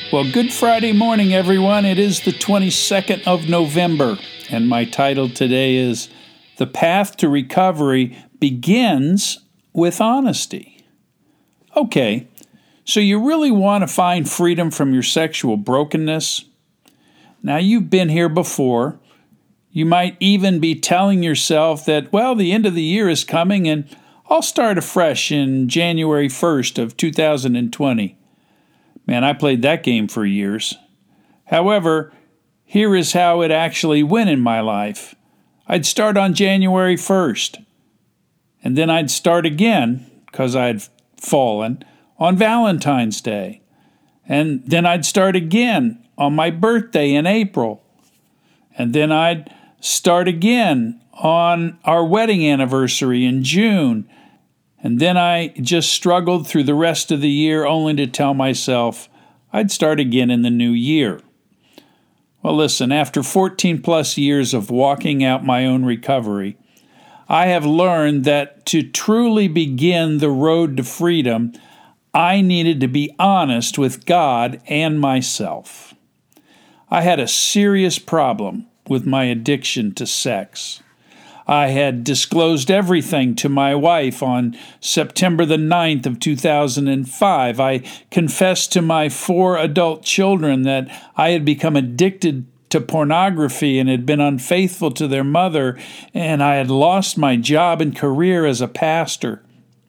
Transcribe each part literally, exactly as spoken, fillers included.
Well, good Friday morning, everyone. It is the twenty-second of November, and my title today is The Path to Recovery Begins with Honesty. Okay, so you really want to find freedom from your sexual brokenness? Now, you've been here before. You might even be telling yourself that, well, the end of the year is coming and I'll start afresh in January first of two thousand twenty. Man, I played that game for years. However, here is how it actually went in my life. I'd start on January first, and then I'd start again, because I'd fallen, on Valentine's Day. And then I'd start again on my birthday in April. And then I'd start again on our wedding anniversary in June. And then I just struggled through the rest of the year only to tell myself I'd start again in the new year. Well, listen, after fourteen plus years of walking out my own recovery, I have learned that to truly begin the road to freedom, I needed to be honest with God and myself. I had a serious problem with my addiction to sex. I had disclosed everything to my wife on September the ninth of two thousand five. I confessed to my four adult children that I had become addicted to pornography and had been unfaithful to their mother, and I had lost my job and career as a pastor.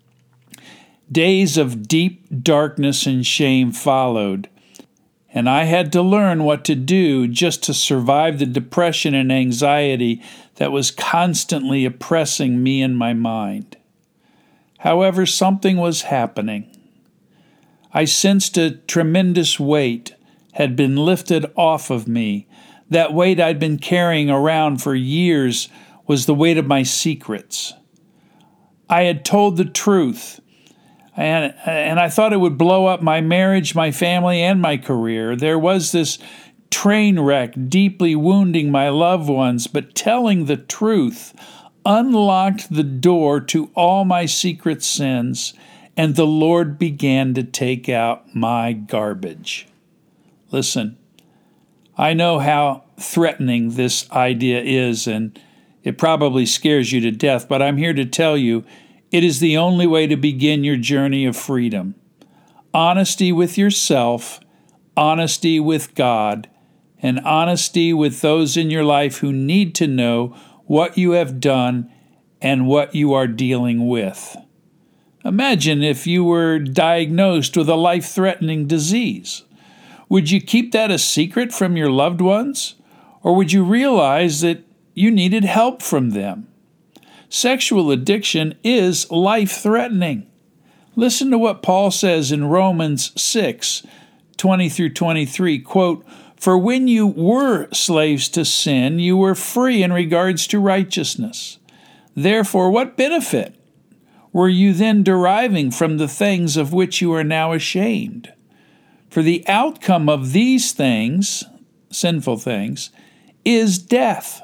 Days of deep darkness and shame followed, and I had to learn what to do just to survive the depression and anxiety that was constantly oppressing me and my mind. However, something was happening. I sensed a tremendous weight had been lifted off of me. That weight I'd been carrying around for years was the weight of my secrets. I had told the truth, and, and I thought it would blow up my marriage, my family, and my career. There was this train wreck deeply wounding my loved ones, but telling the truth unlocked the door to all my secret sins, and the Lord began to take out my garbage. Listen, I know how threatening this idea is, and it probably scares you to death, but I'm here to tell you it is the only way to begin your journey of freedom. Honesty with yourself, honesty with God, and honesty with those in your life who need to know what you have done and what you are dealing with. Imagine if you were diagnosed with a life-threatening disease. Would you keep that a secret from your loved ones? Or would you realize that you needed help from them? Sexual addiction is life-threatening. Listen to what Paul says in Romans six, twenty through twenty-three, quote, "For when you were slaves to sin, you were free in regards to righteousness. Therefore, what benefit were you then deriving from the things of which you are now ashamed? For the outcome of these things, sinful things, is death.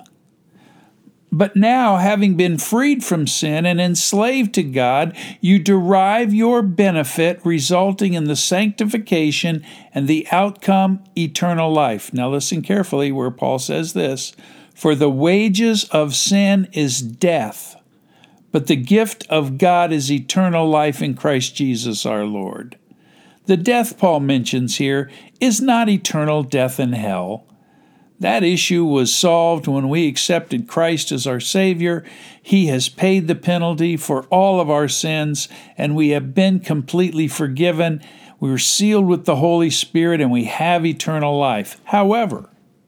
But now, having been freed from sin and enslaved to God, you derive your benefit, resulting in the sanctification and the outcome, eternal life." Now listen carefully where Paul says this, "For the wages of sin is death, but the gift of God is eternal life in Christ Jesus our Lord." The death Paul mentions here is not eternal death in hell. That issue was solved when we accepted Christ as our Savior. He has paid the penalty for all of our sins, and we have been completely forgiven. We were sealed with the Holy Spirit, and we have eternal life. However,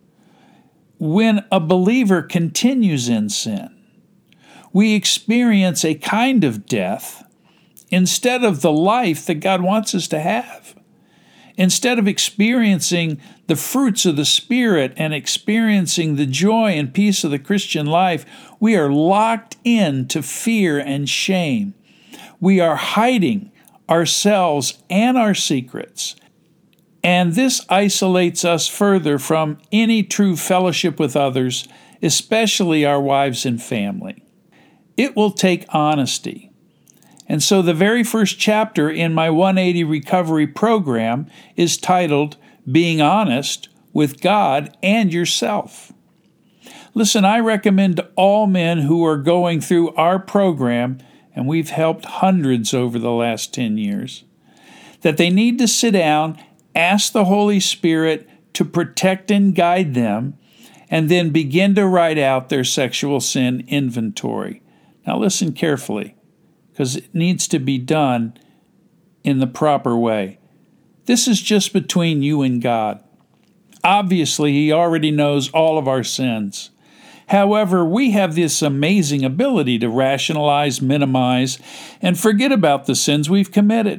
when a believer continues in sin, we experience a kind of death instead of the life that God wants us to have. Instead of experiencing the fruits of the Spirit and experiencing the joy and peace of the Christian life, we are locked into fear and shame. We are hiding ourselves and our secrets. And this isolates us further from any true fellowship with others, especially our wives and family. It will take honesty. And so the very first chapter in my one eighty Recovery program is titled, being honest with God and yourself. Listen, I recommend to all men who are going through our program, and we've helped hundreds over the last ten years, that they need to sit down, ask the Holy Spirit to protect and guide them, and then begin to write out their sexual sin inventory. Now listen carefully, because it needs to be done in the proper way. This is just between you and God. Obviously, He already knows all of our sins. However, we have this amazing ability to rationalize, minimize, and forget about the sins we've committed.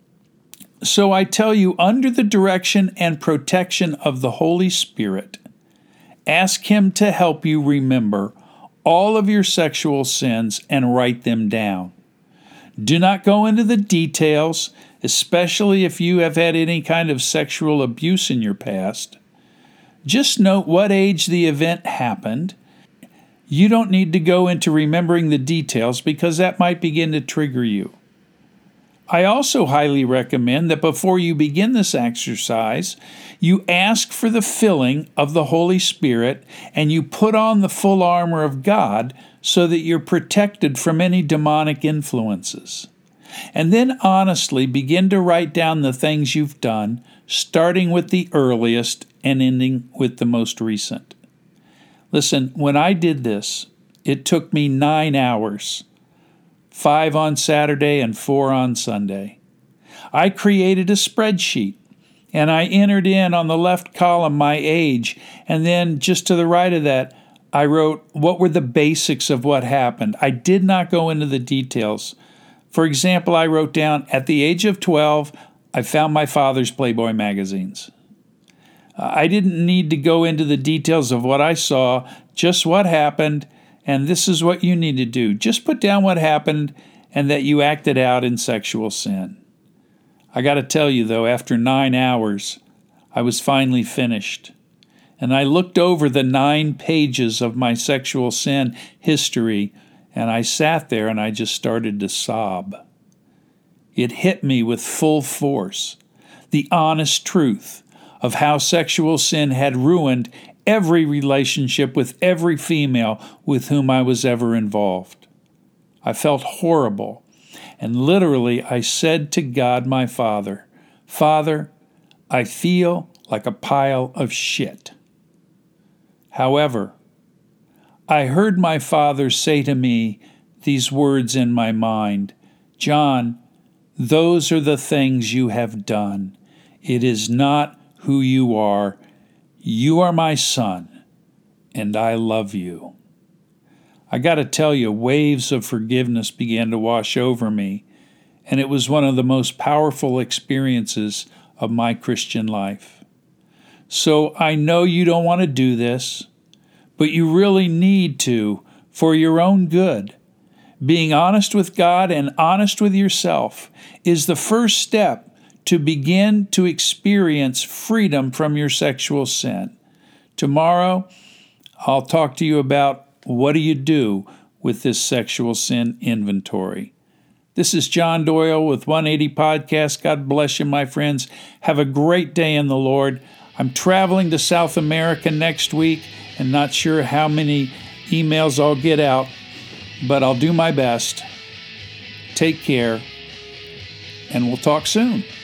So I tell you, under the direction and protection of the Holy Spirit, ask Him to help you remember all of your sexual sins and write them down. Do not go into the details, especially if you have had any kind of sexual abuse in your past. Just note what age the event happened. You don't need to go into remembering the details because that might begin to trigger you. I also highly recommend that before you begin this exercise, you ask for the filling of the Holy Spirit and you put on the full armor of God so that you're protected from any demonic influences. And then honestly begin to write down the things you've done, starting with the earliest and ending with the most recent. Listen, when I did this, it took me nine hours. Five on Saturday and four on Sunday. I created a spreadsheet, and I entered in on the left column my age, and then just to the right of that, I wrote what were the basics of what happened. I did not go into the details. For example, I wrote down, at the age of twelve, I found my father's Playboy magazines. I didn't need to go into the details of what I saw, just what happened, and this is what you need to do. Just put down what happened and that you acted out in sexual sin. I got to tell you, though, after nine hours, I was finally finished. And I looked over the nine pages of my sexual sin history, and I sat there and I just started to sob. It hit me with full force, the honest truth of how sexual sin had ruined every relationship with every female with whom I was ever involved. I felt horrible, and literally I said to God, my Father, Father, I feel like a pile of shit. However, I heard my Father say to me these words in my mind, John, those are the things you have done. It is not who you are. You are my son, and I love you. I got to tell you, waves of forgiveness began to wash over me, and it was one of the most powerful experiences of my Christian life. So I know you don't want to do this, but you really need to for your own good. Being honest with God and honest with yourself is the first step to begin to experience freedom from your sexual sin. Tomorrow, I'll talk to you about what do you do with this sexual sin inventory. This is John Doyle with one eighty Podcast. God bless you, my friends. Have a great day in the Lord. I'm traveling to South America next week and not sure how many emails I'll get out, but I'll do my best. Take care, and we'll talk soon.